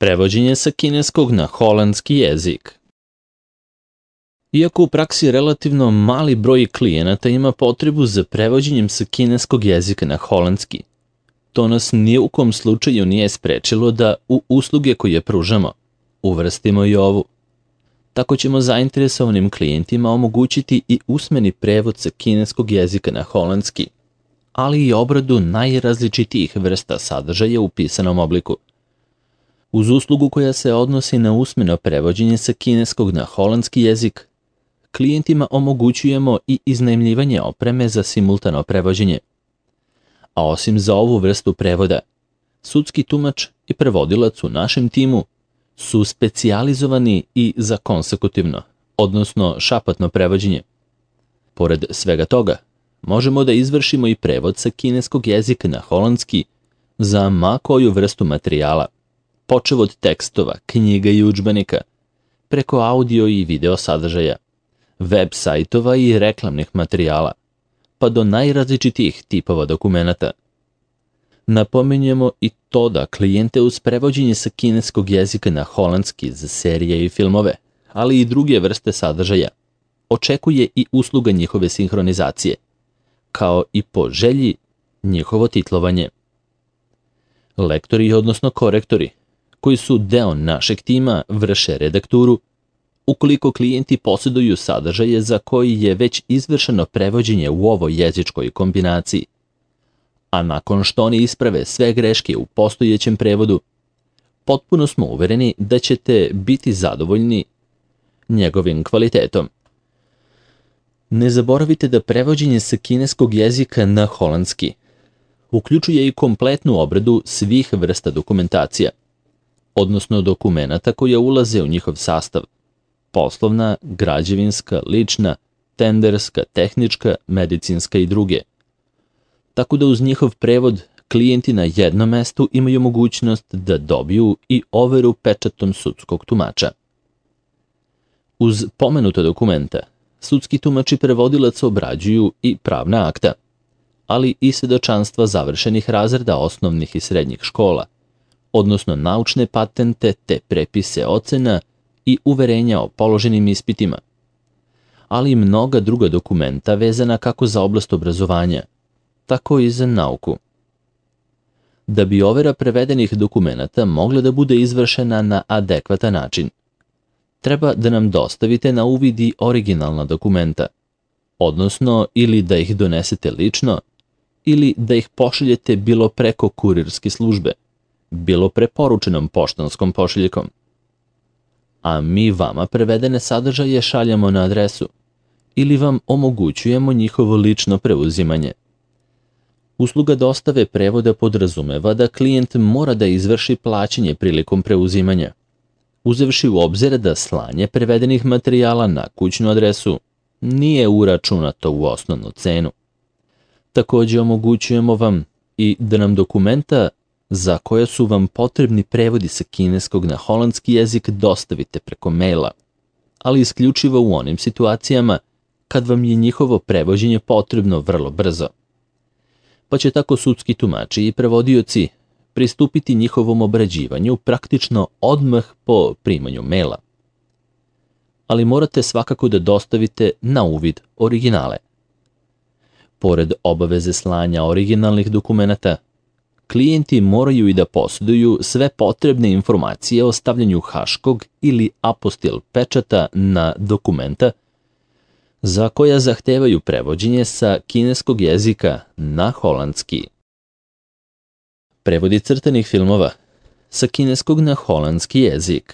Prevođenje sa kineskog na holandski jezik. Iako u praksi relativno mali broj klijenata ima potrebu za prevođenjem sa kineskog jezika na holandski, to nas ni u kom slučaju nije sprečilo da u usluge koje pružamo uvrstimo i ovu. Tako ćemo zainteresovanim klijentima omogućiti i usmeni prevod sa kineskog jezika na holandski, ali i obradu najrazličitijih vrsta sadržaja u pisanom obliku. Uz uslugu koja se odnosi na usmeno prevođenje sa kineskog na holandski jezik, klijentima omogućujemo i iznajmljivanje opreme za simultano prevođenje. A osim za ovu vrstu prevoda, sudski tumač i prevodilac u našem timu su specijalizovani i za konsekutivno, odnosno šapatno prevođenje. Pored svega toga, možemo da izvršimo i prevod sa kineskog jezika na holandski za ma koju vrstu materijala, počev od tekstova, knjiga i udžbenika, preko audio i video sadržaja, web sajtova i reklamnih materijala, pa do najrazličitijih tipova dokumenata. Napominjemo i to da klijente uz prevođenje sa kineskog jezika na holandski za serije i filmove, ali i druge vrste sadržaja, očekuje i usluga njihove sinhronizacije, kao i po želji njihovo titlovanje. Lektori, odnosno korektori, koji su deo našeg tima, vrše redakturu, ukoliko klijenti posjeduju sadržaje za koji je već izvršeno prevođenje u ovoj jezičkoj kombinaciji, a nakon što oni isprave sve greške u postojećem prevodu, potpuno smo uvereni da ćete biti zadovoljni njegovim kvalitetom. Ne zaboravite da prevođenje sa kineskog jezika na holandski uključuje i kompletnu obradu svih vrsta dokumentacija, odnosno dokumenata koje ulaze u njihov sastav: poslovna, građevinska, lična, tenderska, tehnička, medicinska i druge. Tako da uz njihov prevod klijenti na jednom mestu imaju mogućnost da dobiju i overu pečatom sudskog tumača. Uz pomenuta dokumenta, sudski tumač i prevodilac obrađuju i pravna akta, ali i svedočanstva završenih razreda osnovnih i srednjih škola, odnosno naučne patente te prepise ocena i uverenja o položenim ispitima, ali i mnoga druga dokumenta vezana kako za oblast obrazovanja, tako i za nauku. Da bi overa prevedenih dokumenata mogla da bude izvršena na adekvatan način, treba da nam dostavite na uvid i originalna dokumenta, odnosno ili da ih donesete lično, ili da ih pošaljete bilo preko kurirske službe, bilo preporučenom poštanskom pošiljkom. A mi vama prevedene sadržaje šaljamo na adresu ili vam omogućujemo njihovo lično preuzimanje. Usluga dostave prevoda podrazumeva da klijent mora da izvrši plaćanje prilikom preuzimanja, uzevši u obzir da slanje prevedenih materijala na kućnu adresu nije uračunato u osnovnu cenu. Također omogućujemo vam i da nam dokumenta za koje su vam potrebni prevodi sa kineskog na holandski jezik dostavite preko maila, ali isključivo u onim situacijama kad vam je njihovo prevođenje potrebno vrlo brzo. Pa će tako sudski tumači i prevodioci pristupiti njihovom obrađivanju praktično odmah po primanju maila. Ali morate svakako da dostavite na uvid originale. Pored obaveze slanja originalnih dokumenata, klijenti moraju i da posjeduju sve potrebne informacije o stavljanju haškog ili apostil pečata na dokumenta za koja zahtevaju prevođenje sa kineskog jezika na holandski. Prevodi crtanih filmova sa kineskog na holandski jezik.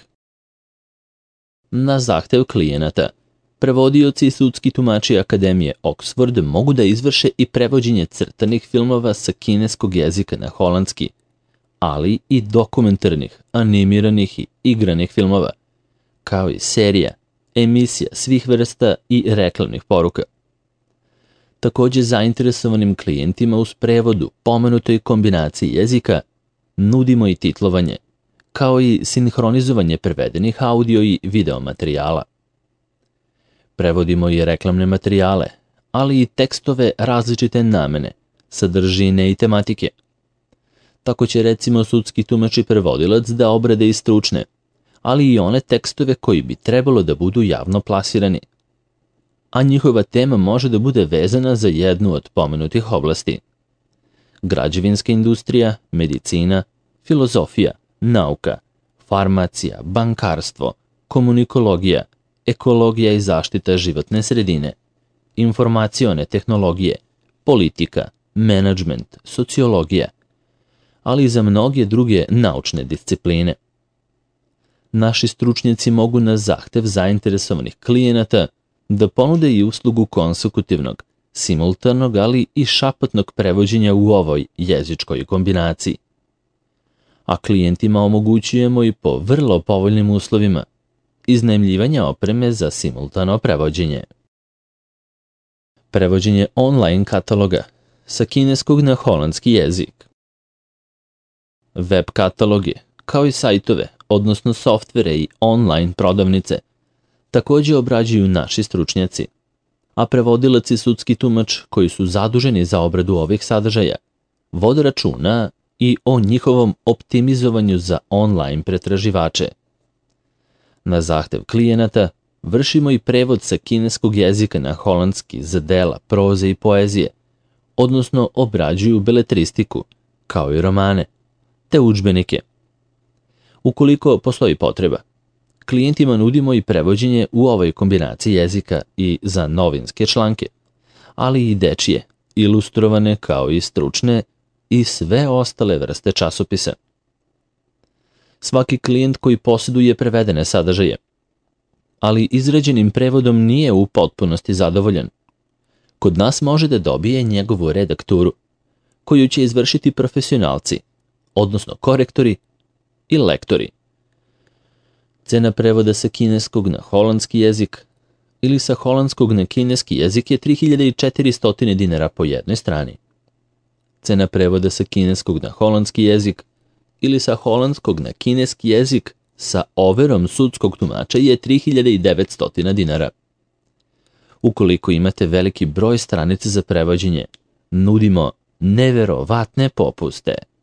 Na zahtev klijenata, prevodioci i sudski tumači Akademije Oxford mogu da izvrše i prevođenje crtanih filmova sa kineskog jezika na holandski, ali i dokumentarnih, animiranih i igranih filmova, kao i serija, emisija svih vrsta i reklamnih poruka. Također zainteresovanim klijentima uz prevodu pomenutoj kombinaciji jezika nudimo i titlovanje, kao i sinhronizovanje prevedenih audio i video materijala. Prevodimo i reklamne materijale, ali i tekstove različite namene, sadržine i tematike. Tako će recimo sudski tumač i prevodilac da obrade i stručne, ali i one tekstove koji bi trebalo da budu javno plasirani. A njihova tema može da bude vezana za jednu od pomenutih oblasti. Građevinska industrija, medicina, filozofija, nauka, farmacija, bankarstvo, komunikologija, ekologija i zaštita životne sredine, informacione tehnologije, politika, menadžment, sociologija, ali i za mnoge druge naučne discipline. Naši stručnjaci mogu na zahtev zainteresovanih klijenata da ponude i uslugu konsekutivnog, simultanog, ali i šapatnog prevođenja u ovoj jezičkoj kombinaciji. A klijentima omogućujemo i po vrlo povoljnim uslovima iznajmljivanja opreme za simultano prevođenje. Prevođenje online kataloga sa kineskog na holandski jezik. Web kataloge, kao i sajtove, odnosno softvere i online prodavnice, također obrađuju naši stručnjaci, a prevodilac i sudski tumač koji su zaduženi za obradu ovih sadržaja vode računa i o njihovom optimizovanju za online pretraživače. Na zahtev klijenata vršimo i prevod sa kineskog jezika na holandski za dela, proze i poezije, odnosno obrađuju beletristiku, kao i romane, te udžbenike. Ukoliko postoji potreba, klijentima nudimo i prevođenje u ovoj kombinaciji jezika i za novinske članke, ali i dečije, ilustrovane kao i stručne i sve ostale vrste časopisa. Svaki klijent koji posjeduje prevedene sadržaje, ali izrađenim prevodom nije u potpunosti zadovoljan, kod nas može da dobije njegovu redakturu, koju će izvršiti profesionalci, odnosno korektori i lektori. Cena prevoda sa kineskog na holandski jezik ili sa holandskog na kineski jezik je 3400 dinara po jednoj strani. Cena prevoda sa kineskog na holandski jezik ili sa holandskog na kineski jezik sa overom sudskog tumača je 3900 dinara. Ukoliko imate veliki broj stranica za prevođenje, nudimo neverovatne popuste.